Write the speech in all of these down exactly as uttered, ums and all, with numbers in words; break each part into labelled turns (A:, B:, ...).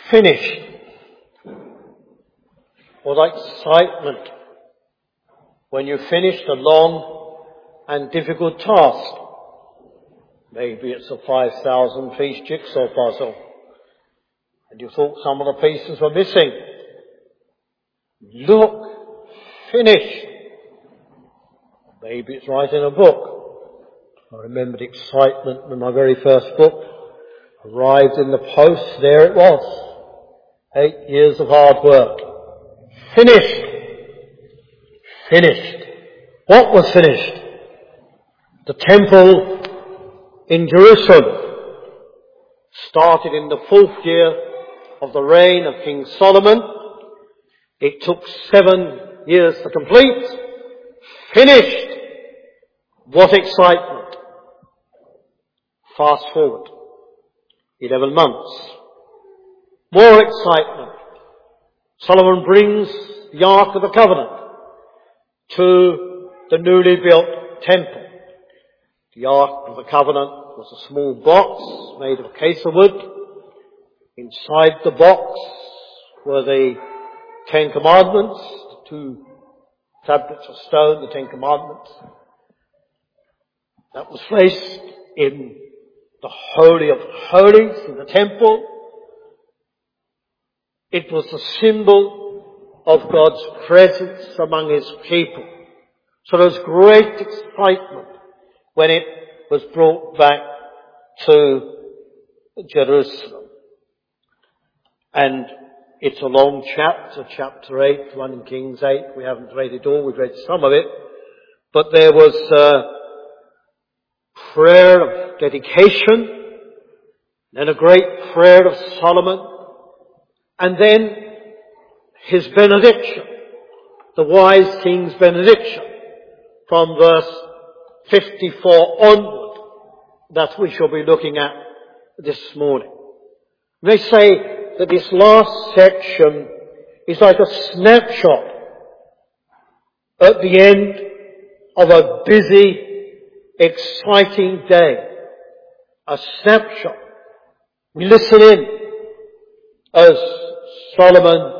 A: Finished. What excitement when you finished a long and difficult task. Maybe it's a five thousand piece jigsaw puzzle and you thought some of the pieces were missing. Look, finished. Maybe it's writing a book. I remember the excitement when my very first book arrived in the post. There it was. Eight years of hard work. Finished. Finished. What was finished? The temple in Jerusalem started in the fourth year of the reign of King Solomon. It took seven years to complete. Finished. What excitement. Fast forward. Eleven months. More excitement. Solomon brings the Ark of the Covenant to the newly built temple. The Ark of the Covenant was a small box made of acacia wood. Inside the box were the Ten Commandments, the two tablets of stone, the Ten Commandments. That was placed in the Holy of Holies in the temple. It was a symbol of God's presence among His people. So there was great excitement when it was brought back to Jerusalem. And it's a long chapter, chapter eight, one in Kings eight. We haven't read it all, we've read some of it. But there was a prayer of dedication, then a great prayer of Solomon, and then his benediction, the wise king's benediction, from verse fifty-four onward, that we shall be looking at this morning. They say that this last section is like a snapshot at the end of a busy, exciting day. A snapshot. We listen in as Solomon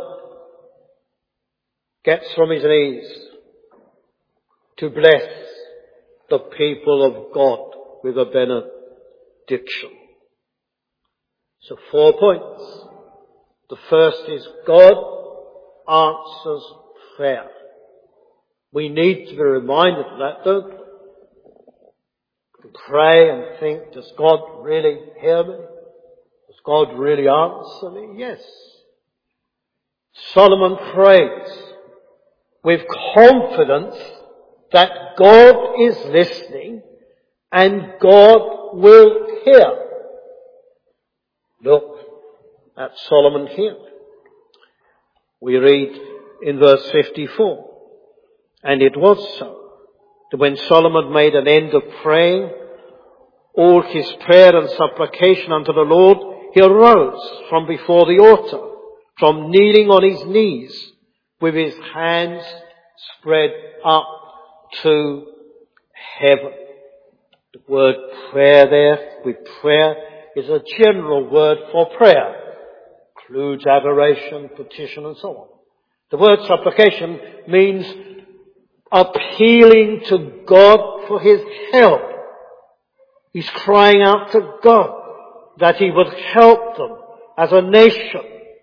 A: gets from his knees to bless the people of God with a benediction. So four points. The first is God answers prayer. We need to be reminded of that, don't we? We pray and think, does God really hear me? Does God really answer me? Yes. Solomon prays with confidence that God is listening and God will hear. Look at Solomon here. We read in verse fifty-four, and it was so that when Solomon made an end of praying all his prayer and supplication unto the Lord, he arose from before the altar, from kneeling on his knees, with his hands spread up to heaven. The word prayer there, with prayer, is a general word for prayer. Includes adoration, petition, and so on. The word supplication means appealing to God for His help. He's crying out to God that He would help them as a nation.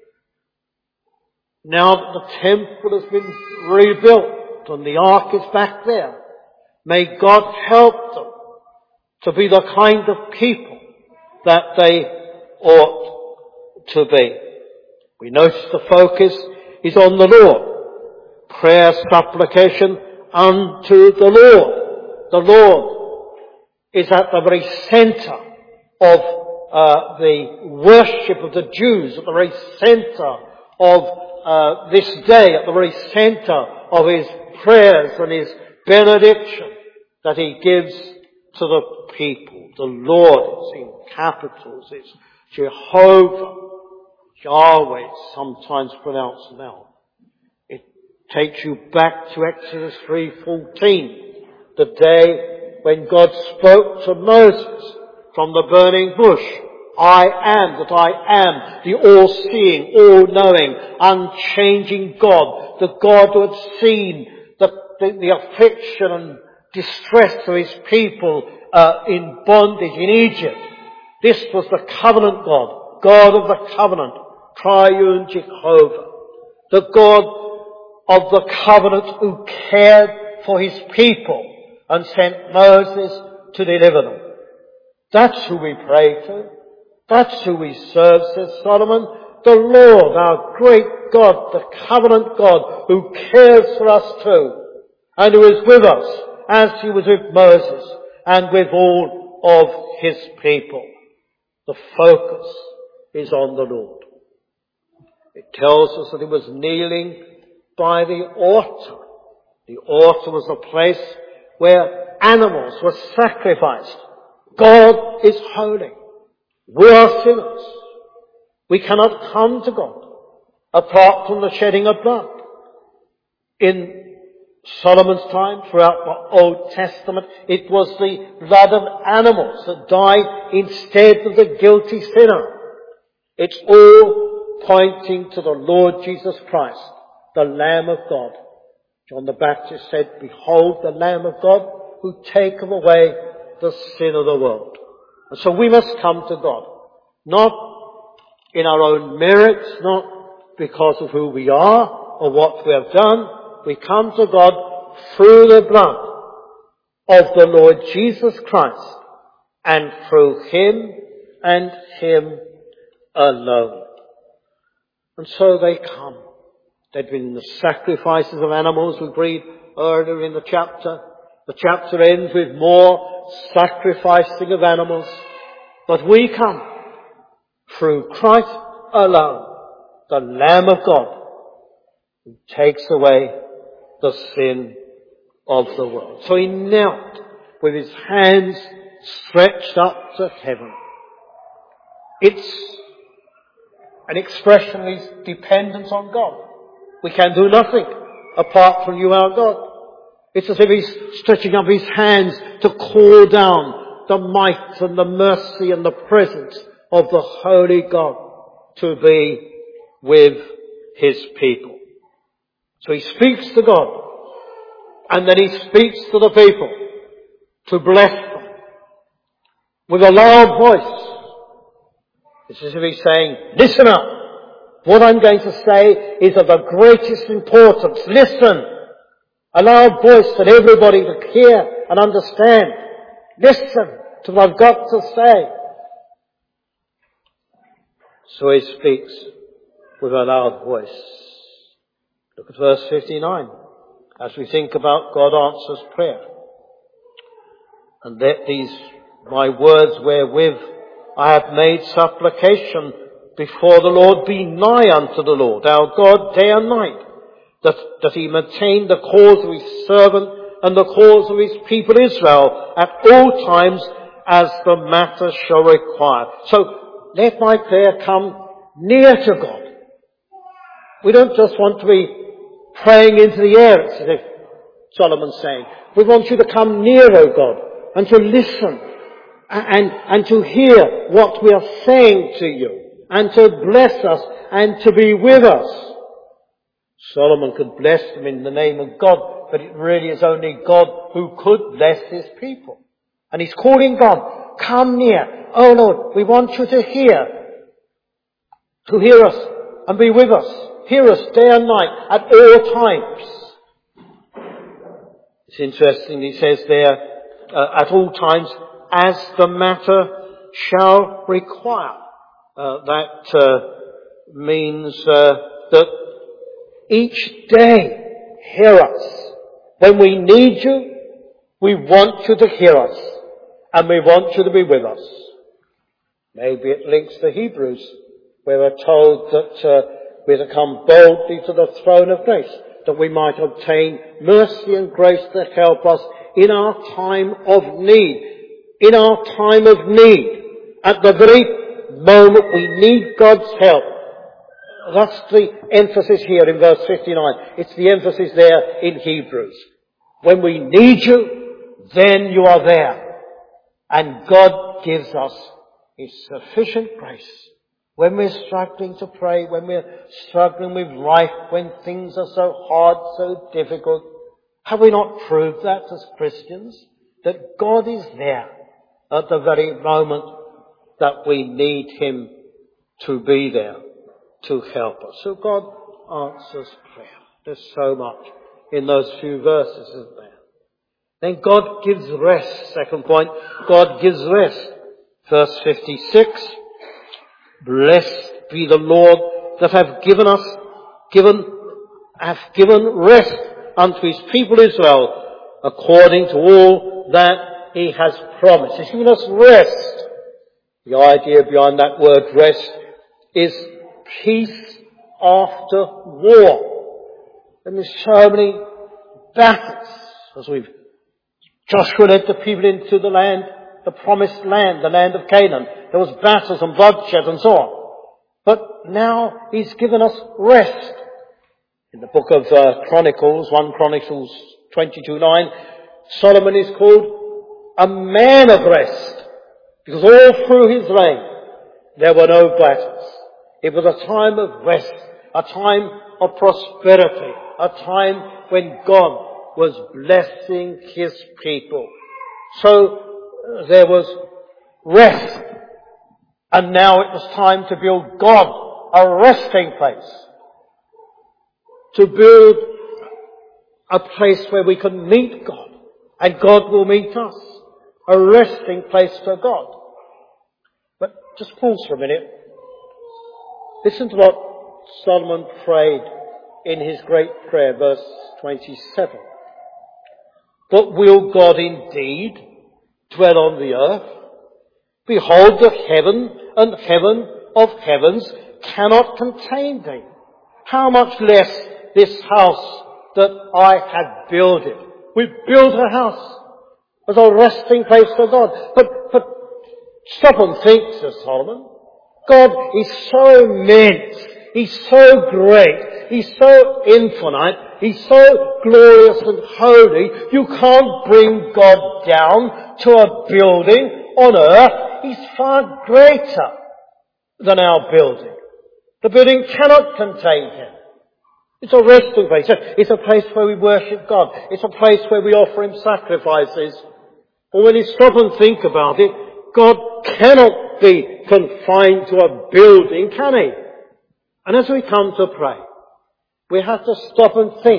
A: Now that the temple has been rebuilt and the ark is back there, may God help them to be the kind of people that they ought to be. We notice the focus is on the Lord. Prayer, supplication unto the Lord. The Lord is at the very center of uh, the worship of the Jews, at the very center of uh, this day, at the very center of His prayers and His benediction that He gives to the people. The Lord is in capitals. It's Jehovah. Yahweh, it's sometimes pronounced now. It takes you back to Exodus three fourteen, the day when God spoke to Moses from the burning bush I am that I am, the all-seeing, all-knowing, unchanging God, the God who had seen the, the, the affliction and distress of his people uh, in bondage in Egypt. This was the covenant God, God of the covenant, triune Jehovah, the God of the covenant who cared for his people and sent Moses to deliver them. That's who we pray to. That's who we serve, says Solomon. The Lord, our great God, the covenant God, who cares for us too, and who is with us as he was with Moses and with all of his people. The focus is on the Lord. It tells us that he was kneeling by the altar. The altar was a place where animals were sacrificed. God is holy. We are sinners. We cannot come to God apart from the shedding of blood. In Solomon's time, throughout the Old Testament, it was the blood of animals that died instead of the guilty sinner. It's all pointing to the Lord Jesus Christ, the Lamb of God. John the Baptist said, "Behold the Lamb of God who taketh away the sin of the world." And so we must come to God, not in our own merits, not because of who we are or what we have done. We come to God through the blood of the Lord Jesus Christ, and through him and him alone. And so they come. There'd been the sacrifices of animals we read earlier in the chapter. The chapter ends with more sacrificing of animals. But we come through Christ alone, the Lamb of God, who takes away the sin of the world. So he knelt with his hands stretched up to heaven. It's an expression of his dependence on God. We can do nothing apart from you, our God. It's as if he's stretching up his hands to call down the might and the mercy and the presence of the Holy God to be with his people. So he speaks to God, and then he speaks to the people to bless them with a loud voice. It's as if he's saying, listen up. What I'm going to say is of the greatest importance. Listen. A loud voice that everybody can hear and understand. Listen to what I've got to say. So he speaks with a loud voice. Look at verse fifty-nine. As we think about God answers prayer. And let these my words wherewith I have made supplication before the Lord be nigh unto the Lord, our God, day and night, that, that he maintain the cause of his servant and the cause of his people Israel at all times as the matter shall require. So let my prayer come near to God. We don't just want to be praying into the air, it's as if Solomon's saying. We want you to come near, O God, and to listen and, and to hear what we are saying to you, and to bless us and to be with us. Solomon could bless them in the name of God, but it really is only God who could bless his people. And he's calling God, come near. Oh Lord, we want you to hear, to hear us and be with us. Hear us day and night at all times. It's interesting, he says there, uh, at all times as the matter shall require. Uh, that uh, means uh, that each day hear us. When we need you, we want you to hear us, and we want you to be with us. Maybe it links to Hebrews, where we're told that uh, we're to come boldly to the throne of grace, that we might obtain mercy and grace to help us in our time of need. In our time of need, at the very moment we need God's help. That's the emphasis here in verse fifty-nine. It's the emphasis there in Hebrews. When we need you, then you are there. And God gives us His sufficient grace. When we're struggling to pray, when we're struggling with life, when things are so hard, so difficult, have we not proved that as Christians? That God is there at the very moment that we need Him to be there to help us. So God answers prayer. There's so much in those few verses, isn't there? Then God gives rest. Second point, God gives rest. Verse fifty-six, blessed be the Lord that have given us, given, have given rest unto His people Israel, according to all that He has promised. He's given us rest. The idea behind that word rest is peace after war. And there's so many battles, as we've Joshua led the people into the land, the promised land, the land of Canaan. There was battles and bloodshed and so on. But now He's given us rest. In the book of uh, Chronicles, First Chronicles twenty-two nine, Solomon is called a man of rest, because all through his reign there were no battles. It was a time of rest, a time of prosperity, a time when God was blessing His people. So uh, there was rest. And now it was time to build God a resting place. To build a place where we can meet God. And God will meet us. A resting place for God. But just pause for a minute. Listen to what Solomon prayed in his great prayer, verse twenty-seven. But will God indeed dwell on the earth? Behold, the heaven and heaven of heavens cannot contain thee. How much less this house that I have builded. We built a house as a resting place for God. But, but stop and think, says Solomon. God is so immense. He's so great. He's so infinite. He's so glorious and holy. You can't bring God down to a building on earth. He's far greater than our building. The building cannot contain Him. It's a resting place. It's a place where we worship God. It's a place where we offer Him sacrifices. But when you stop and think about it, God cannot be confined to a building, can He? And as we come to pray, we have to stop and think.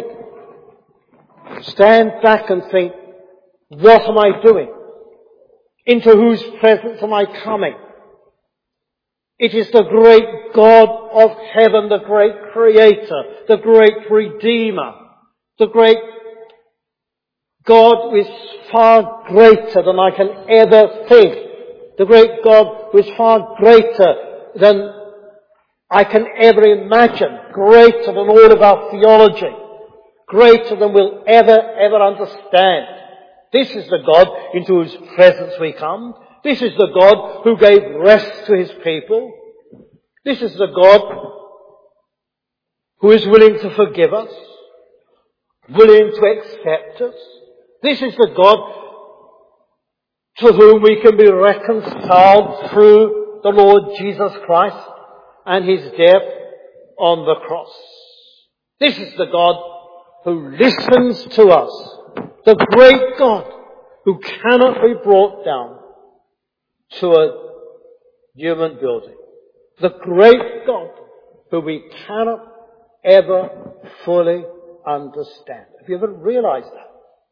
A: Stand back and think, what am I doing? Into whose presence am I coming? It is the great God of heaven, the great Creator, the great Redeemer, the great God who is far greater than I can ever think. The great God who is far greater than I can ever imagine, greater than all of our theology, greater than we'll ever, ever understand. This is the God into whose presence we come. This is the God who gave rest to His people. This is the God who is willing to forgive us, willing to accept us. This is the God to whom we can be reconciled through the Lord Jesus Christ and His death on the cross. This is the God who listens to us. The great God who cannot be brought down to a human building. The great God who we cannot ever fully understand. Have you ever realized that?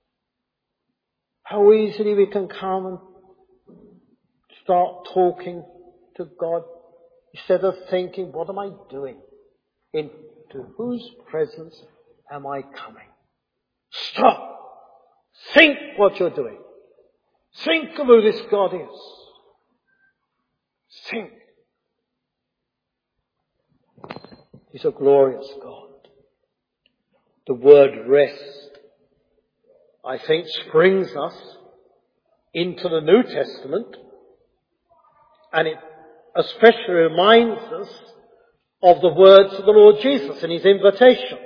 A: How easily we can come and start talking to God instead of thinking, what am I doing? Into whose presence am I coming? Stop! Think what you're doing. Think of who this God is. Think. He's a glorious God. The word rest, I think, springs us into the New Testament, and it especially reminds us of the words of the Lord Jesus in His invitation.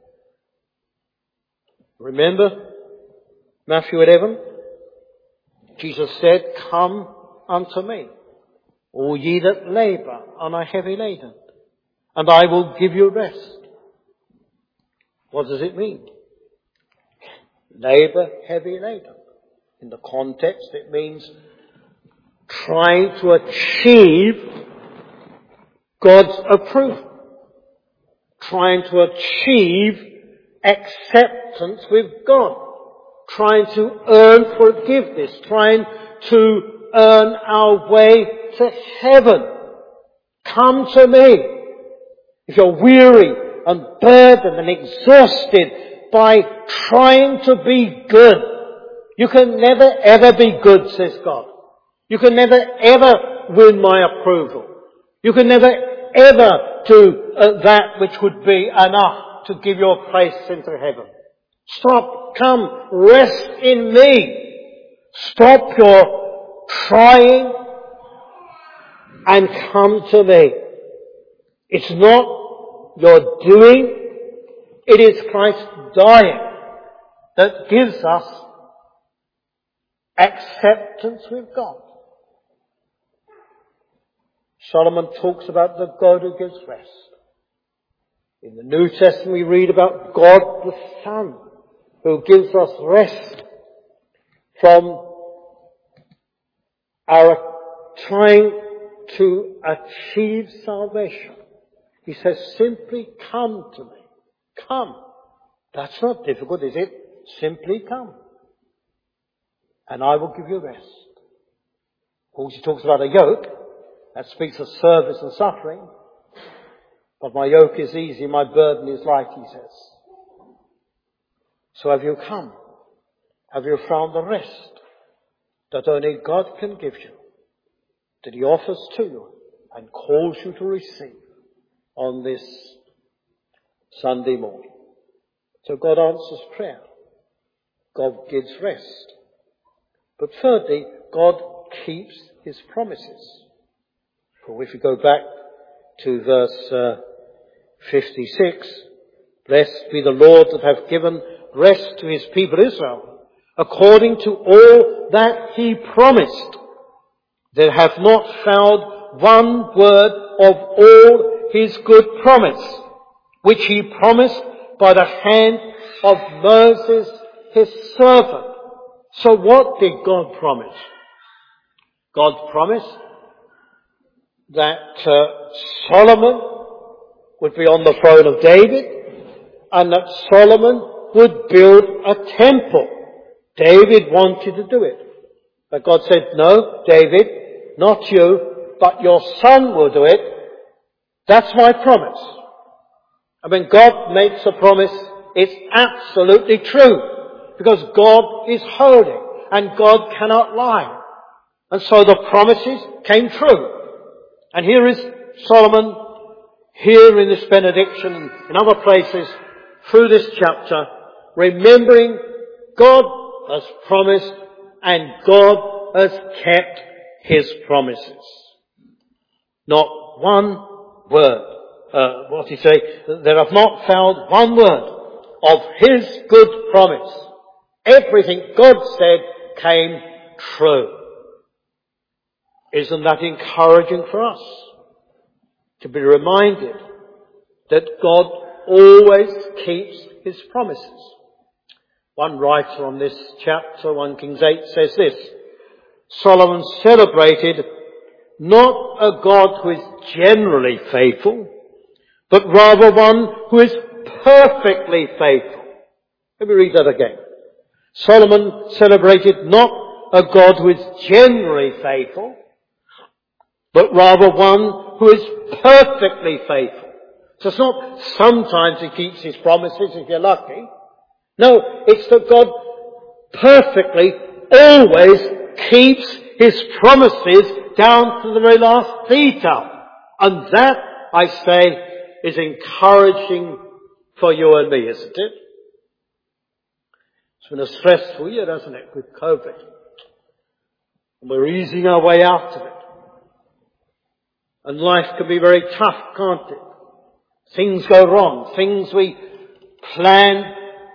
A: Remember Matthew eleven? Jesus said, come unto me, all ye that labour and are heavy laden, and I will give you rest. What does it mean? Labour, heavy laden. In the context, it means trying to achieve God's approval. Trying to achieve acceptance with God. Trying to earn forgiveness. Trying to earn our way to heaven. Come to me. If you're weary and burdened and exhausted by trying to be good, you can never ever be good, says God. You can never ever win my approval. You can never ever do uh, that which would be enough to give you a place into heaven. Stop, come, rest in me. Stop your trying and come to me. It's not your doing, it is Christ dying that gives us acceptance with God. Solomon talks about the God who gives rest. In the New Testament we read about God the Son who gives us rest from our trying to achieve salvation. He says, simply come to me. Come. That's not difficult, is it? Simply come. And I will give you rest. Of course, he talks about a yoke. That speaks of service and suffering. But my yoke is easy, my burden is light, he says. So have you come? Have you found the rest that only God can give you, that he offers to you and calls you to receive on this Sunday morning? So God answers prayer. God gives rest. But thirdly, God keeps his promises. For if we go back to verse uh, fifty-six, blessed be the Lord that hath given rest to his people Israel, according to all that he promised. There hath not failed one word of all his good promise, which he promised by the hand of Moses his servant. So what did God promise? God promised that uh, Solomon would be on the throne of David and that Solomon would build a temple. David wanted to do it. But God said, no, David, not you, but your son will do it. That's my promise. And when God makes a promise, it's absolutely true. Because God is holy and God cannot lie. And so the promises came true. And here is Solomon, here in this benediction and in other places through this chapter, remembering God has promised and God has kept his promises. Not one word. Uh, what did he say? There have not found one word of his good promise. Everything God said came true. Isn't that encouraging for us? To be reminded that God always keeps his promises. One writer on this chapter, First Kings eight, says this: Solomon celebrated not a God who is generally faithful, but rather one who is perfectly faithful. Let me read that again. Solomon celebrated not a God who is generally faithful, but rather one who is perfectly faithful. So it's not sometimes he keeps his promises if you're lucky. No, it's that God perfectly always keeps his promises down to the very last detail. And that, I say, is encouraging for you and me, isn't it? It's been a stressful year, hasn't it, with COVID. And we're easing our way out of it. And life can be very tough, can't it? Things go wrong. Things we plan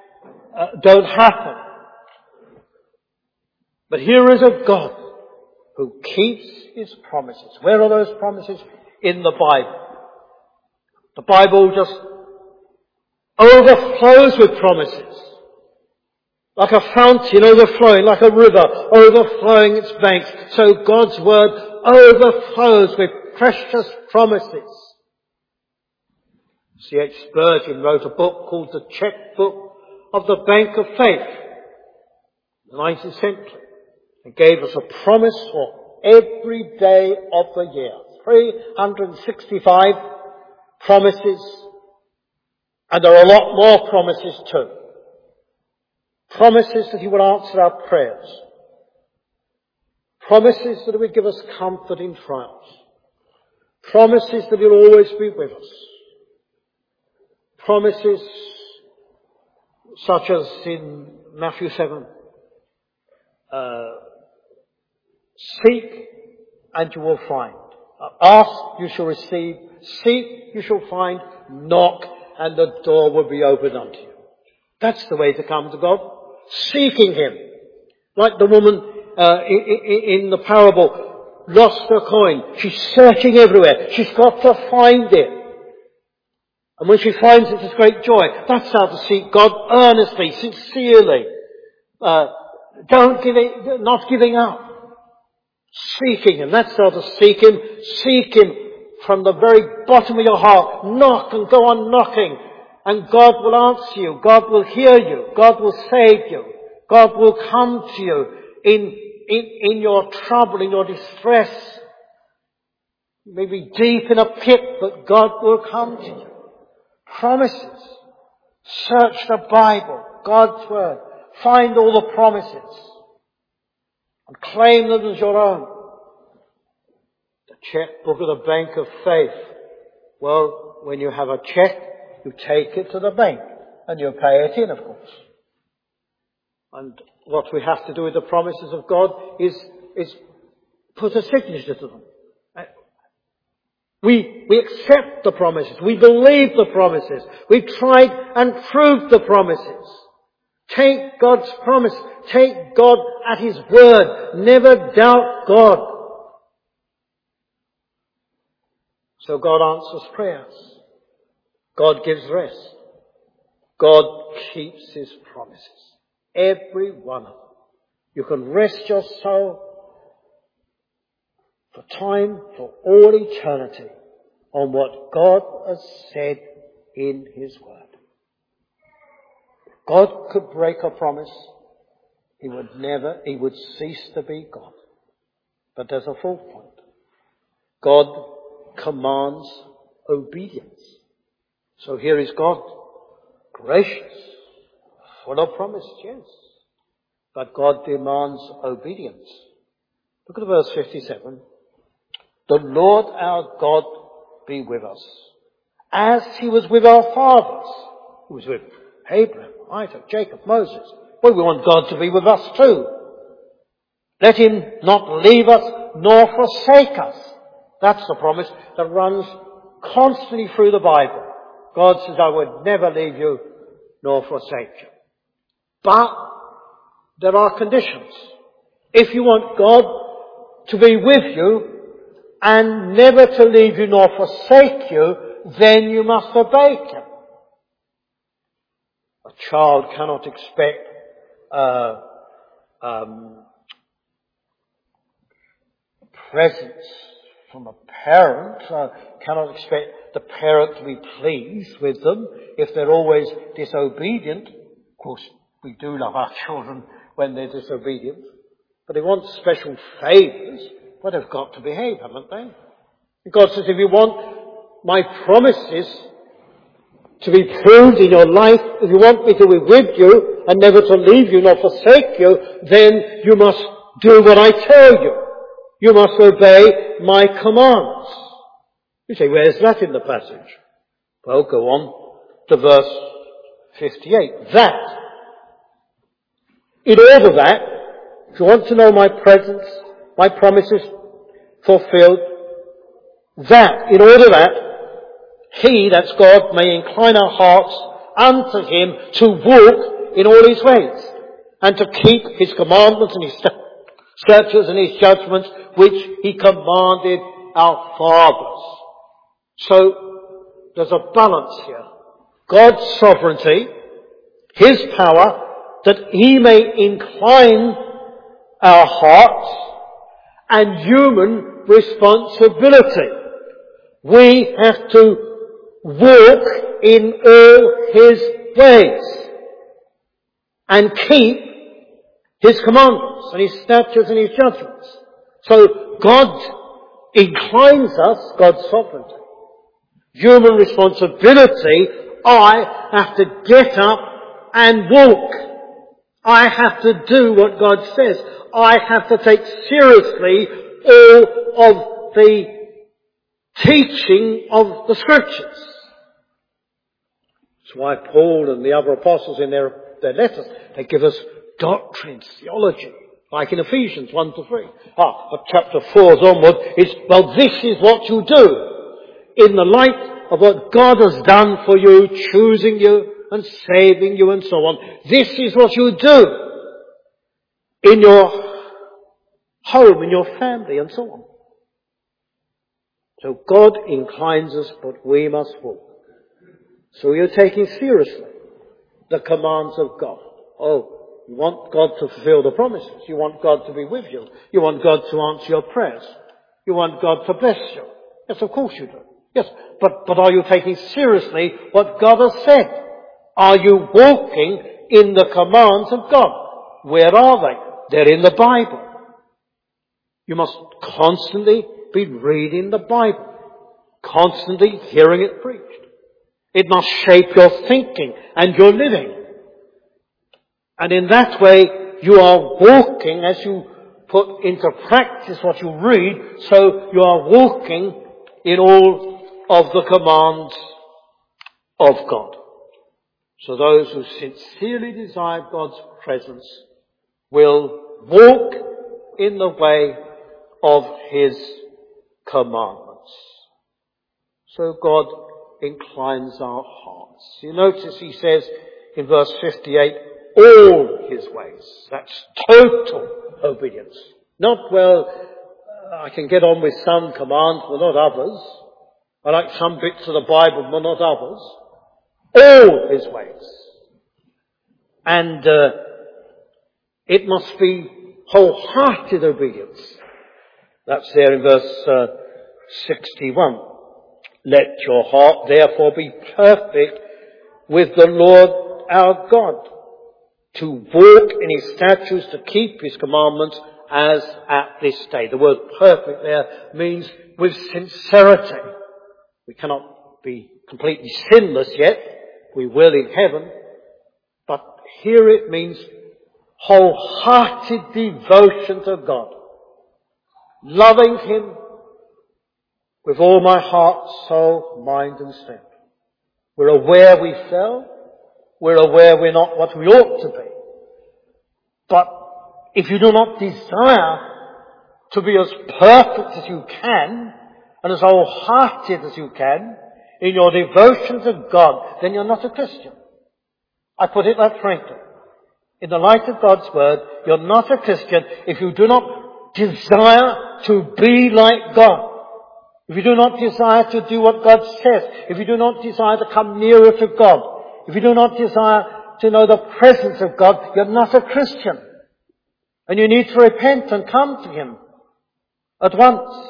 A: uh, don't happen. But here is a God who keeps his promises. Where are those promises? In the Bible. The Bible just overflows with promises. Like a fountain overflowing, like a river overflowing its banks. So God's word overflows with precious promises. C H Spurgeon wrote a book called The Checkbook of the Bank of Faith in the nineteenth century. It gave us a promise for every day of the year. three hundred sixty-five promises. And there are a lot more promises too. Promises that he would answer our prayers. Promises that he would give us comfort in trials. Promises that he'll always be with us. Promises such as in Matthew seven. Uh, seek and you will find. Ask, you shall receive. Seek, you shall find. Knock, and the door will be opened unto you. That's the way to come to God. Seeking him. Like the woman uh, in, in the parable lost her coin. She's searching everywhere. She's got to find it. And when she finds it, it's great joy. That's how to seek God earnestly, sincerely. Uh, don't give it, not giving up. Seeking him. That's how to seek him. Seek him from the very bottom of your heart. Knock and go on knocking. And God will answer you. God will hear you. God will save you. God will come to you in, in, in your trouble, in your distress. You may be deep in a pit, but God will come to you. Promises. Search the Bible, God's Word. Find all the promises. And claim them as your own. The checkbook of the bank of faith. Well, when you have a check, you take it to the bank. And you pay it in, of course. And what we have to do with the promises of God is, is put a signature to them. We, we accept the promises. We believe the promises. We've tried and proved the promises. Take God's promise. Take God at his word. Never doubt God. So God answers prayers. God gives rest. God keeps his promises. Every one of them. You can rest your soul for time, for all eternity, on what God has said in his word. If God could break a promise, he would never, he would cease to be God. But there's a fourth point. God commands obedience. So here is God, gracious, full of promise, yes. But God demands obedience. Look at verse fifty-seven. The Lord our God be with us, as he was with our fathers. He was with Abraham, Isaac, Jacob, Moses. Well, we want God to be with us too. Let him not leave us nor forsake us. That's the promise that runs constantly through the Bible. God says, I would never leave you nor forsake you. But there are conditions. If you want God to be with you, and never to leave you nor forsake you, then you must obey him. A child cannot expect uh, um, presence from a parent, uh, cannot expect the parent to be pleased with them if they're always disobedient. Of course, we do love our children when they're disobedient, but they want special favours. But they've got to behave, haven't they? And God says, if you want my promises to be proved in your life, if you want me to be with you and never to leave you nor forsake you, then you must do what I tell you. You must obey my commands. You say, where's that in the passage? Well, go on to verse fifty-eight. That. In order that, if you want to know my presence, my promises fulfilled, that, in order that he, that's God, may incline our hearts unto him to walk in all his ways and to keep his commandments and his statutes and his judgments which he commanded our fathers. So there's a balance here. God's sovereignty, his power, that he may incline our hearts, and human responsibility. We have to walk in all his ways and keep his commandments and his statutes and his judgments. So God inclines us, God's sovereignty. Human responsibility, I have to get up and walk. I have to do what God says. I have to take seriously all of the teaching of the Scriptures. That's why Paul and the other apostles in their, their letters, they give us doctrines, theology, like in Ephesians one to three. Ah, but chapter four onward is, well, this is what you do in the light of what God has done for you, choosing you and saving you and so on. This is what you do in your home, in your family and so on. So God inclines us, but we must walk. So you're taking seriously the commands of God. Oh, you want God to fulfill the promises. You want God to be with you. You want God to answer your prayers. You want God to bless you. Yes, of course you do. Yes, but, but are you taking seriously what God has said? Are you walking in the commands of God? Where are they? They're in the Bible. You must constantly be reading the Bible. Constantly hearing it preached. It must shape your thinking and your living. And in that way, you are walking as you put into practice what you read, so you are walking in all of the commands of God. So those who sincerely desire God's presence will walk in the way of his commandments. So God inclines our hearts. You notice he says in verse fifty-eight, all his ways. That's total obedience. Not, well, I can get on with some commands, but not others. I like some bits of the Bible, but not others. All his ways. And uh, it must be wholehearted obedience. That's there in verse uh, sixty-one. Let your heart therefore be perfect with the Lord our God, to walk in his statutes, to keep his commandments as at this day. The word perfect there means with sincerity. We cannot be completely sinless yet. We will in heaven. But here it means wholehearted devotion to God. Loving him with all my heart, soul, mind and strength. We're aware we fell. We're aware we're not what we ought to be. But if you do not desire to be as perfect as you can, and as wholehearted as you can, in your devotion to God, then you're not a Christian. I put it that frankly. In the light of God's Word, you're not a Christian if you do not desire to be like God. If you do not desire to do what God says, if you do not desire to come nearer to God, if you do not desire to know the presence of God, you're not a Christian. And you need to repent and come to him at once.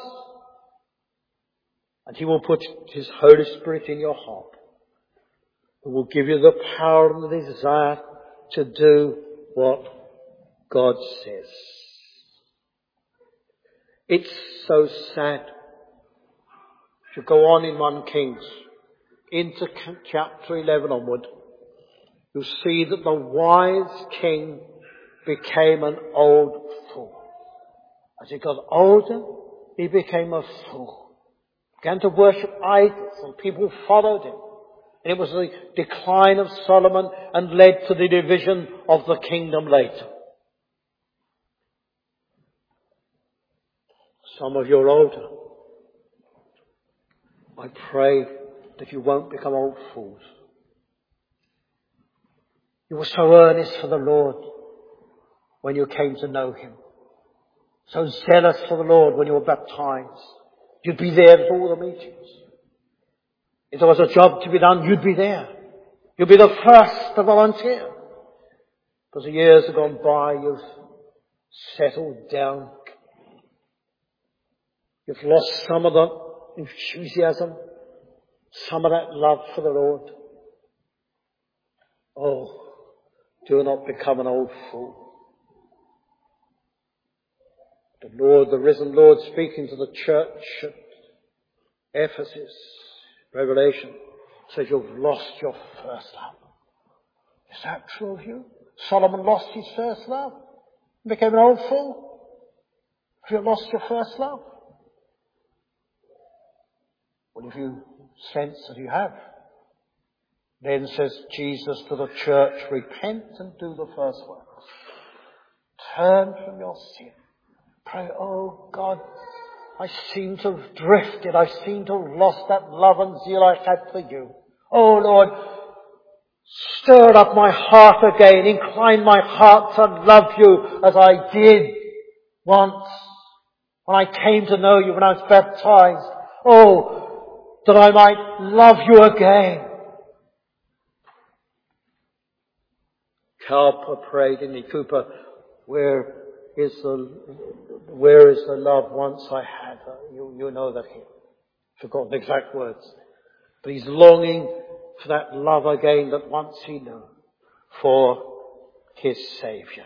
A: And he will put his Holy Spirit in your heart, who will give you the power and the desire to do what God says. It's so sad. To go on in First Kings, into chapter eleven onward, you see that the wise king became an old fool. As he got older, he became a fool. Began to worship idols, and people followed him. And it was the decline of Solomon and led to the division of the kingdom later. Some of you are older. I pray that you won't become old fools. You were so earnest for the Lord when you came to know him. so zealous for the Lord when you were baptized. You'd be there at all the meetings. If there was a job to be done, you'd be there. You'd be the first to volunteer. But the years have gone by, you've settled down. You've lost some of the enthusiasm, some of that love for the Lord. Oh, do not become an old fool. The Lord, the risen Lord, speaking to the church at Ephesus, Revelation, says you've lost your first love. Is that true of you? Solomon lost his first love and became an old fool. Have you lost your first love? Well, if you sense that you have, then says Jesus to the church, repent and do the first works. Turn from your sin. Pray, oh God, I seem to have drifted. I seem to have lost that love and zeal I had for you. Oh Lord, stir up my heart again. Incline my heart to love you as I did once when I came to know you, when I was baptized. Oh, that I might love you again. Cowper prayed, didn't he? Cooper, where is the, where is the love once I had her? You, you know that hymn. Forgotten the exact words. But he's longing for that love again that once he knew for his Saviour.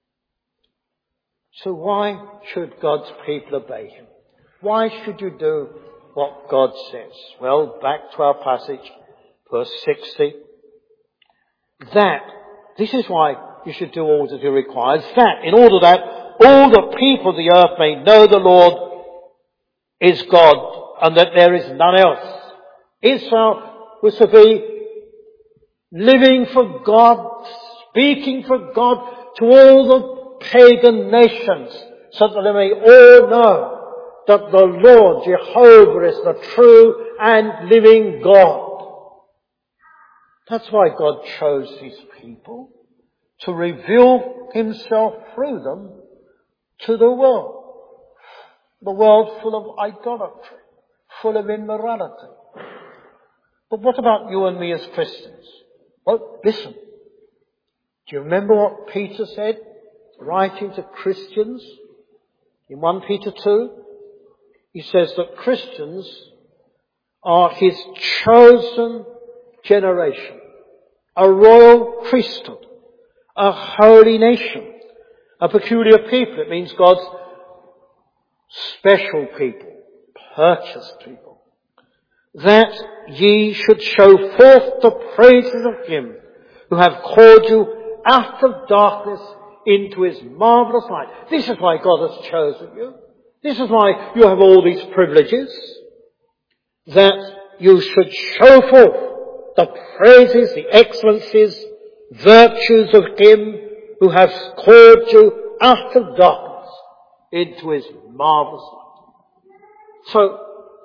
A: So why should God's people obey him? Why should you do what God says? Well, back to our passage, verse sixty. That, this is why you should do all that he requires. That, in order that all the people of the earth may know the Lord is God and that there is none else. Israel was to be living for God, speaking for God to all the pagan nations, so that they may all know that the Lord Jehovah is the true and living God. That's why God chose these people, to reveal himself through them to the world. The world full of idolatry, full of immorality. But what about you and me as Christians? Well, listen. Do you remember what Peter said, writing to Christians in First Peter two? He says that Christians are his chosen generation, a royal priesthood, a holy nation, a peculiar people. It means God's special people, purchased people. That ye should show forth the praises of him who have called you out of darkness into his marvellous light. This is why God has chosen you. This is why you have all these privileges. That you should show forth the praises, the excellencies, virtues of him who has called you out of darkness into his marvellous light. So,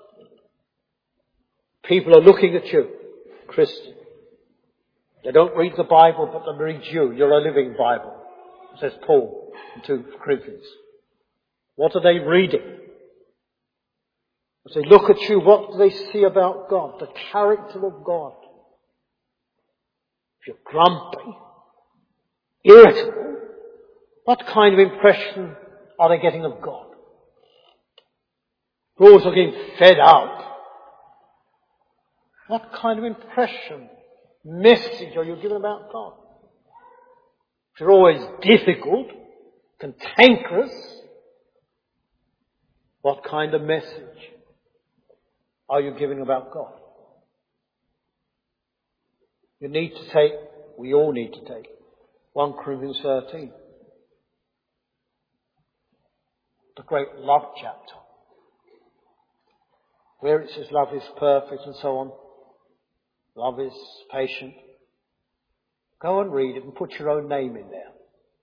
A: people are looking at you, Christian. They don't read the Bible, but they read you. You're a living Bible, says Paul in Second Corinthians. What are they reading? As they look at you, what do they see about God? The character of God. If you're grumpy, irritable, what kind of impression are they getting of God? If you're always looking fed up, what kind of impression, message are you giving about God? If you're always difficult, cantankerous, what kind of message are you giving about God? You need to take, we all need to take, First Corinthians thirteen. The great love chapter. Where it says love is perfect and so on. Love is patient. Go and read it and put your own name in there.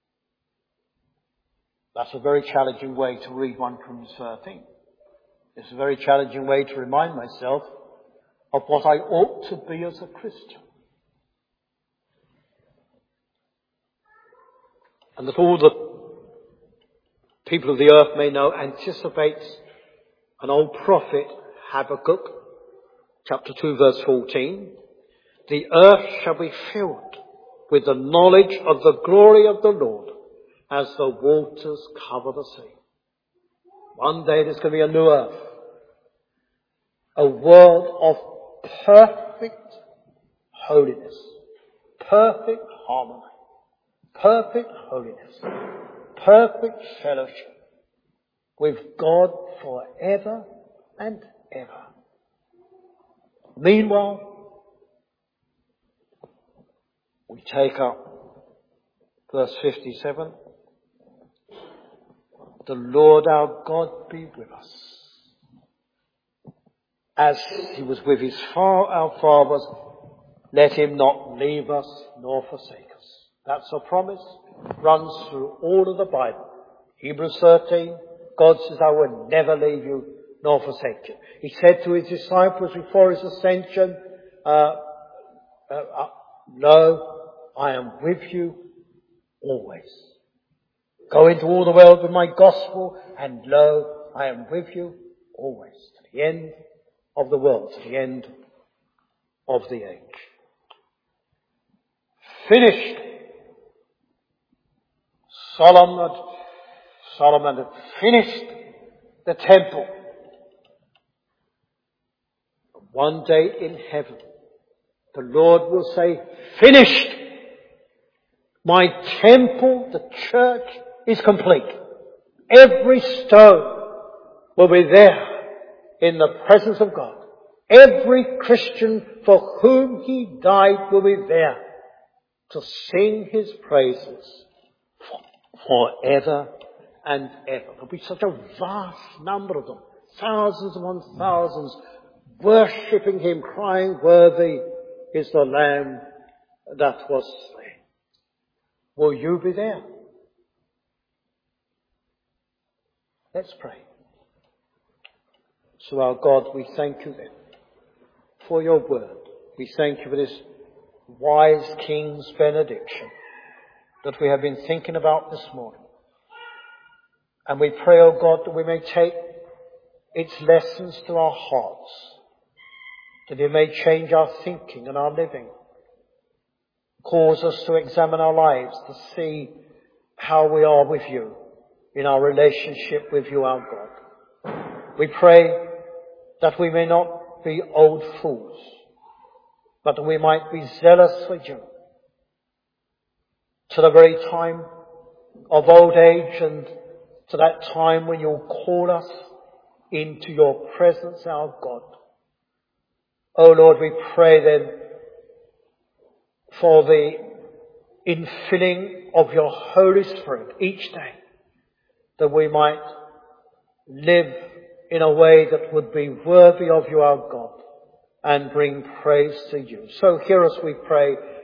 A: That's a very challenging way to read First Corinthians thirteen. It's a very challenging way to remind myself of what I ought to be as a Christian. And that all the people of the earth may know, anticipates an old prophet, Habakkuk, chapter two, verse fourteen. The earth shall be filled with the knowledge of the glory of the Lord as the waters cover the sea. One day there's going to be a new earth. A world of perfect holiness. Perfect harmony. Perfect holiness. Perfect fellowship with God forever and ever. Meanwhile, we take up verse fifty-seven. The Lord our God be with us, as he was with his far, our fathers. Let him not leave us nor forsake us. That's a promise. Runs through all of the Bible. Hebrews thirteen, God says, I will never leave you nor forsake you. He said to his disciples before his ascension, uh, uh, uh, Lo, I am with you always. Go into all the world with my gospel, and lo, I am with you always, to the end of the world, to the end of the age. Finished. Solomon, Solomon had finished the temple. One day in heaven, the Lord will say, finished. My temple, the church, is complete. Every stone will be there in the presence of God. Every Christian for whom he died will be there to sing his praises for, forever and ever. There'll be such a vast number of them, thousands upon thousands, worshipping him, crying, worthy is the Lamb that was slain. Will you be there? Let's pray. So our God, we thank you then for your word. We thank you for this wise King's benediction that we have been thinking about this morning. And we pray, O God, that we may take its lessons to our hearts, that it may change our thinking and our living. Cause us to examine our lives to see how we are with you in our relationship with you, our God. We pray that we may not be old fools, but that we might be zealous for you to the very time of old age and to that time when you'll call us into your presence, our God. Oh Lord, we pray then for the infilling of your Holy Spirit each day, that we might live in a way that would be worthy of you, our God, and bring praise to you. So hear us, we pray,